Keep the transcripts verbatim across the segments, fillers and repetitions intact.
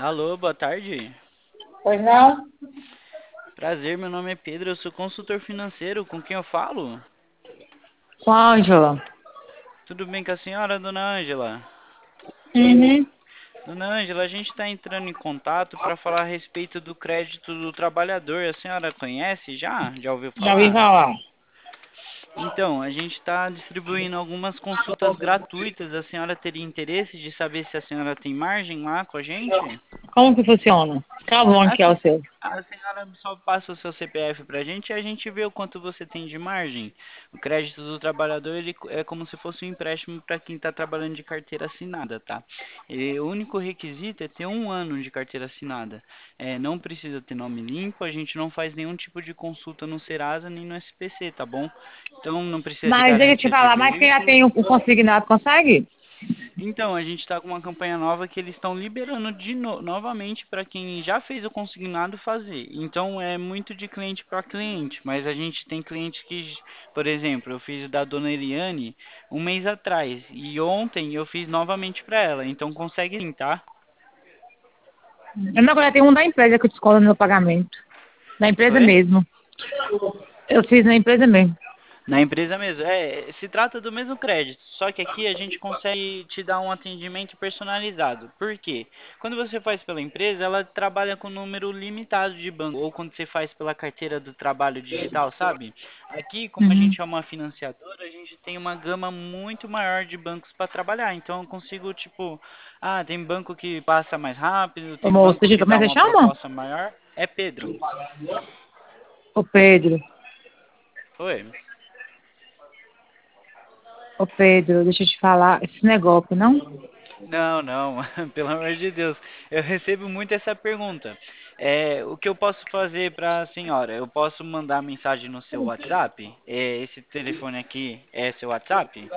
Alô, boa tarde. Pois não? Prazer, meu nome é Pedro, eu sou consultor financeiro, com quem eu falo? Com a Ângela. Tudo bem com a senhora, dona Ângela? Uhum. Dona Ângela, a gente está entrando em contato para falar a respeito do crédito do trabalhador. A senhora conhece já? Já ouviu Já ouvi falar? falar. Então, a gente está distribuindo algumas consultas gratuitas. A senhora teria interesse de saber se a senhora tem margem lá com a gente? Como que funciona? Qual o nome A, que é o se- seu? a senhora só passa o seu C P F pra gente e a gente vê o quanto você tem de margem. O crédito do trabalhador ele é como se fosse um empréstimo para quem está trabalhando de carteira assinada, tá? E o único requisito é ter um ano de carteira assinada. É, não precisa ter nome limpo, a gente não faz nenhum tipo de consulta no Serasa nem no S P C, tá bom? Então não precisa de Mas deixa eu te garantia de falar, mas quem já veículo. tem o, o consignado consegue? Então, a gente está com uma campanha nova que eles estão liberando de no- novamente para quem já fez o consignado fazer. Então, é muito de cliente para cliente, mas a gente tem clientes que, por exemplo, eu fiz o da dona Eliane um mês atrás e ontem eu fiz novamente para ela. Então, consegue sim, tá? Eu não agora tem um da empresa que descola no meu pagamento. Da empresa Oi? mesmo. Eu fiz na empresa mesmo. Na empresa mesmo. É, se trata do mesmo crédito, só que aqui a gente consegue te dar um atendimento personalizado. Por quê? Quando você faz pela empresa, ela trabalha com número limitado de banco, ou quando você faz pela carteira do trabalho digital, sabe? Aqui, como a Uhum. gente é uma financiadora, a gente tem uma gama muito maior de bancos para trabalhar. Então eu consigo, tipo, ah, tem banco que passa mais rápido, Ô tem moço, banco deixa eu... que Como é dá que você uma chama? proposta maior. É Pedro. Ô Pedro. Oi. Ô Pedro, deixa eu te falar. Esse negócio, não? Não, não, pelo amor de Deus. Eu recebo muito essa pergunta. É, o que eu posso fazer para a senhora? Eu posso mandar mensagem no seu WhatsApp? É, esse telefone aqui é seu WhatsApp?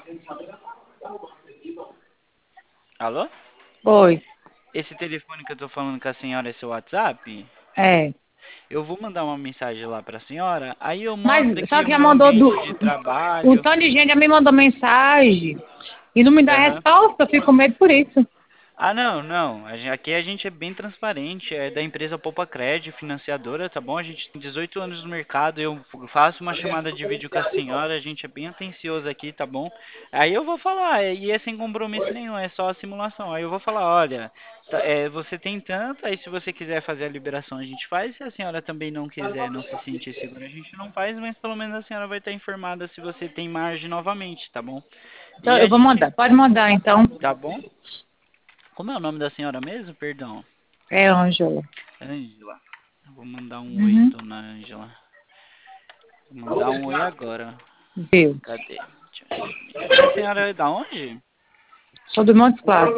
Alô? Oi. Esse telefone que eu tô falando com a senhora é seu WhatsApp? É. Eu vou mandar uma mensagem lá para a senhora, aí eu mostro Mas só aqui que o já meu mandou do. ambiente de Um trabalho. tanto de gente já me mandou mensagem e não me dá Aham. resposta, eu fico com medo por isso. Ah, não, não. A gen- Aqui a gente é bem transparente, é da empresa Poupa Cred, financiadora, tá bom? A gente tem dezoito anos no mercado, eu f- faço uma chamada de vídeo com a senhora, a gente é bem atencioso aqui, tá bom? Aí eu vou falar, é- e é sem compromisso nenhum, é só a simulação. Aí eu vou falar, olha, tá- é, você tem tanto, aí se você quiser fazer a liberação a gente faz, se a senhora também não quiser, não se sentir segura, a gente não faz, mas pelo menos a senhora vai estar informada se você tem margem novamente, tá bom? Então E eu a vou gente, mandar. Pode mandar então. tá bom? Como é o nome da senhora mesmo? Perdão. É, Ângela. Ângela. Vou mandar um oi, Uhum. dona Ângela. Vou mandar um oi agora. Viu? Cadê? Deixa eu sumir. E a senhora é da onde? Sou do Montes Claros.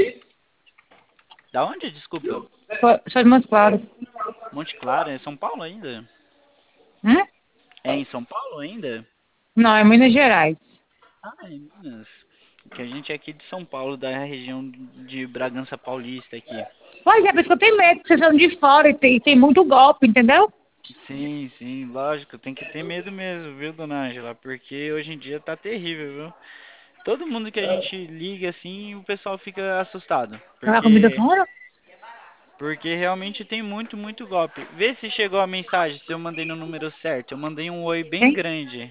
Da onde? Desculpa. Sou, sou de Montes Claros. Monte Claro, é São Paulo ainda? Hum? É em São Paulo ainda? Não, é Minas Gerais. Ah, é em Minas. Que a gente é aqui de São Paulo, da região de Bragança Paulista aqui. Pois é, por isso que eu tenho medo, porque vocês são de fora e tem, tem muito golpe, entendeu? Sim, sim, lógico, tem que ter medo mesmo, viu, dona Ângela? Porque hoje em dia tá terrível, viu? Todo mundo que a gente liga assim, o pessoal fica assustado, Levar comida porque fora? porque realmente tem muito, muito golpe. Vê se chegou a mensagem, se eu mandei no número certo. Eu mandei um oi bem Hein? grande.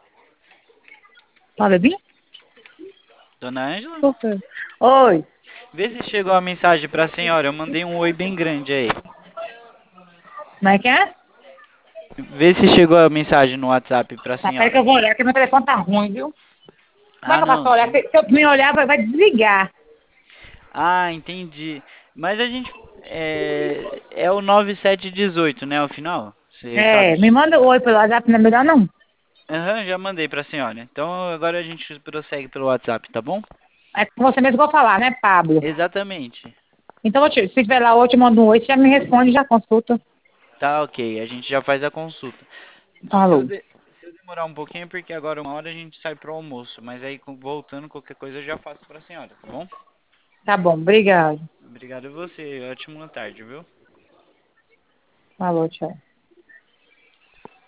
Fala bem? Dona Ângela? Por quê? Oi. Vê se chegou a mensagem pra senhora. Eu mandei um oi bem grande aí. Como é que é? Vê se chegou a mensagem no WhatsApp pra Tá, peraí que eu senhora. vou olhar, porque meu telefone tá ruim, viu? Como é Ah, que eu posso não, olhar? sim. Se, se eu me olhar, vai, vai desligar. Ah, entendi. Mas a gente é, é o nove sete um oito, né, o final? Você É, sabe? me manda o oi pelo WhatsApp, não é melhor não. Aham, já mandei pra senhora. Então agora a gente prossegue pelo WhatsApp, tá bom? É com você mesmo que eu vou falar, né, Pablo? Exatamente. Então, eu te- se tiver lá hoje, eu te mando um oi, você já me responde, já consulta. Tá, ok. A gente já faz a consulta. Se eu, Falou. de- se eu demorar um pouquinho, é porque agora uma hora a gente sai pro almoço. Mas aí, com- voltando, qualquer coisa eu já faço pra senhora, tá bom? Tá bom, obrigado. Obrigado a você. Ótima tarde, viu? Falou, tchau.